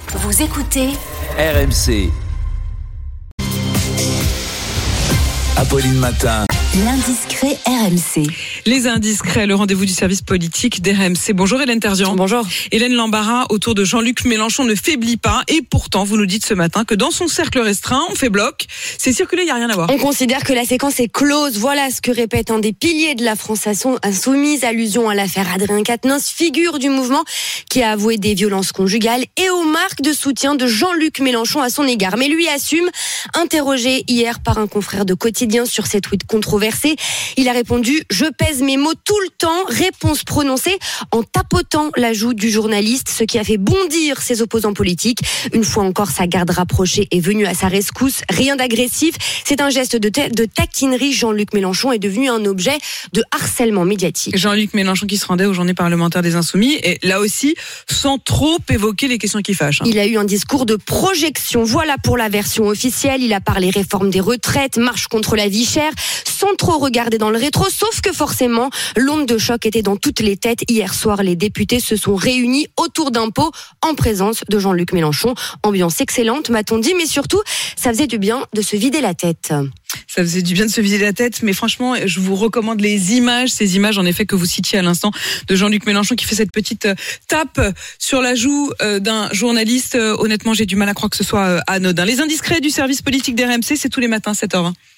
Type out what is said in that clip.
Vous écoutez RMC. Apolline Matin. l'indiscret RMC. Les indiscrets, le rendez-vous du service politique d'RMC. Bonjour Hélène Terzian. Bonjour. Hélène, l'embarras autour de Jean-Luc Mélenchon ne faiblit pas et pourtant vous nous dites ce matin que dans son cercle restreint, on fait bloc. C'est circulé, il n'y a rien à voir. On considère que la séquence est close. Voilà ce que répète un des piliers de la France insoumise. Allusion à l'affaire Adrien Quatennens, figure du mouvement qui a avoué des violences conjugales et aux marques de soutien de Jean-Luc Mélenchon à son égard. Mais lui assume, interrogé hier par un confrère de Quotidien sur ses tweets controversés. Il a répondu « Je pèse mes mots tout le temps », réponse prononcée en tapotant la joue du journaliste, ce qui a fait bondir ses opposants politiques. Une fois encore, sa garde rapprochée est venue à sa rescousse. Rien d'agressif, c'est un geste de taquinerie. Jean-Luc Mélenchon est devenu un objet de harcèlement médiatique. Jean-Luc Mélenchon qui se rendait aux journées parlementaires des Insoumis et là aussi, sans trop évoquer les questions qui fâchent. Il a eu un discours de projection. Voilà pour la version officielle. Il a parlé réforme des retraites, marche contre la vie chère, sans trop regarder dans le rétro, sauf que forcément, l'onde de choc était dans toutes les têtes. Hier soir, les députés se sont réunis autour d'un pot en présence de Jean-Luc Mélenchon. Ambiance excellente, m'a-t-on dit, mais surtout, ça faisait du bien de se vider la tête. Ça faisait du bien de se vider la tête, mais franchement, je vous recommande les images, ces images en effet que vous citiez à l'instant de Jean-Luc Mélenchon qui fait cette petite tape sur la joue d'un journaliste. Honnêtement, j'ai du mal à croire que ce soit anodin. Les indiscrets du service politique d'RMC, c'est tous les matins 7h20.